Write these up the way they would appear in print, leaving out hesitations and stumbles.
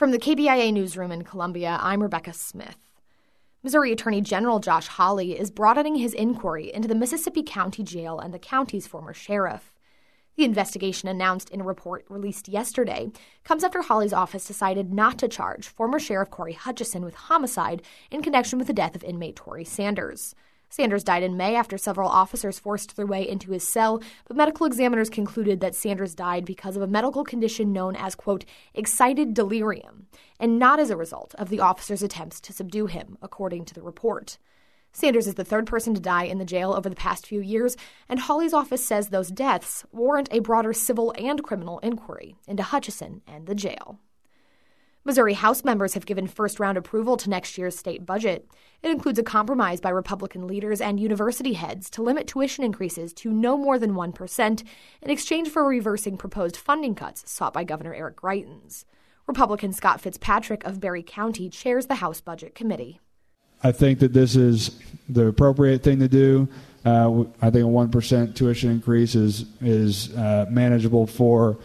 From the KBIA newsroom in Columbia, I'm Rebecca Smith. Missouri Attorney General Josh Hawley is broadening his inquiry into the Mississippi County Jail and the county's former sheriff. The investigation, announced in a report released yesterday, comes after Hawley's office decided not to charge former Sheriff Corey Hutchison with homicide in connection with the death of inmate Tory Sanders. Sanders died in May after several officers forced their way into his cell, but medical examiners concluded that Sanders died because of a medical condition known as, quote, excited delirium, and not as a result of the officers' attempts to subdue him, according to the report. Sanders is the third person to die in the jail over the past few years, and Hawley's office says those deaths warrant a broader civil and criminal inquiry into Hutchison and the jail. Missouri House members have given first-round approval to next year's state budget. It includes a compromise by Republican leaders and university heads to limit tuition increases to no more than 1% in exchange for reversing proposed funding cuts sought by Governor Eric Greitens. Republican Scott Fitzpatrick of Berry County chairs the House Budget Committee. I think that this is the appropriate thing to do. I think a 1% tuition increase is manageable for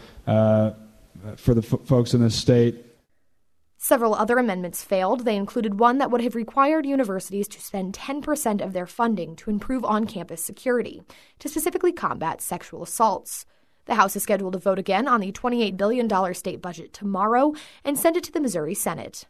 the folks in this state. Several other amendments failed. They included one that would have required universities to spend 10% of their funding to improve on-campus security, to specifically combat sexual assaults. The House is scheduled to vote again on the $28 billion state budget tomorrow and send it to the Missouri Senate.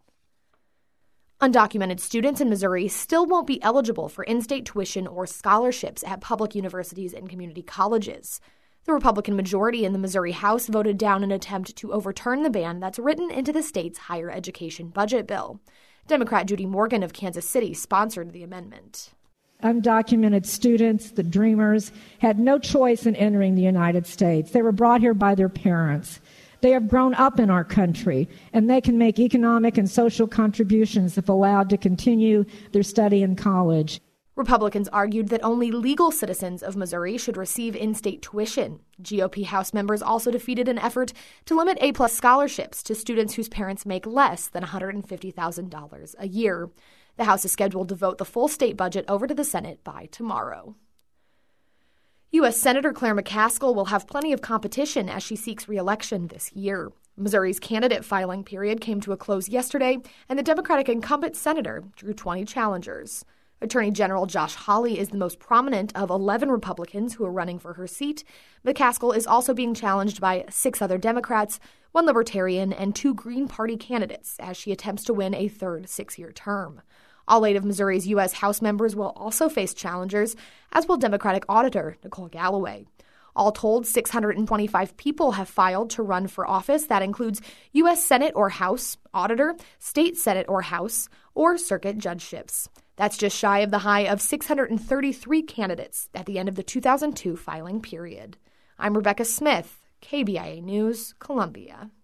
Undocumented students in Missouri still won't be eligible for in-state tuition or scholarships at public universities and community colleges. The Republican majority in the Missouri House voted down an attempt to overturn the ban that's written into the state's higher education budget bill. Democrat Judy Morgan of Kansas City sponsored the amendment. Undocumented students, the Dreamers, had no choice in entering the United States. They were brought here by their parents. They have grown up in our country, and they can make economic and social contributions if allowed to continue their study in college. Republicans argued that only legal citizens of Missouri should receive in-state tuition. GOP House members also defeated an effort to limit A-plus scholarships to students whose parents make less than $150,000 a year. The House is scheduled to vote the full state budget over to the Senate by tomorrow. U.S. Senator Claire McCaskill will have plenty of competition as she seeks re-election this year. Missouri's candidate filing period came to a close yesterday, and the Democratic incumbent senator drew 20 challengers. Attorney General Josh Hawley is the most prominent of 11 Republicans who are running for her seat. McCaskill is also being challenged by 6 other Democrats, 1 Libertarian, and 2 Green Party candidates as she attempts to win a third 6-year term. All 8 of Missouri's U.S. House members will also face challengers, as will Democratic Auditor Nicole Galloway. All told, 625 people have filed to run for office. That includes U.S. Senate or House, Auditor, State Senate or House, or circuit judgeships. That's just shy of the high of 633 candidates at the end of the 2002 filing period. I'm Rebecca Smith, KBIA News, Columbia.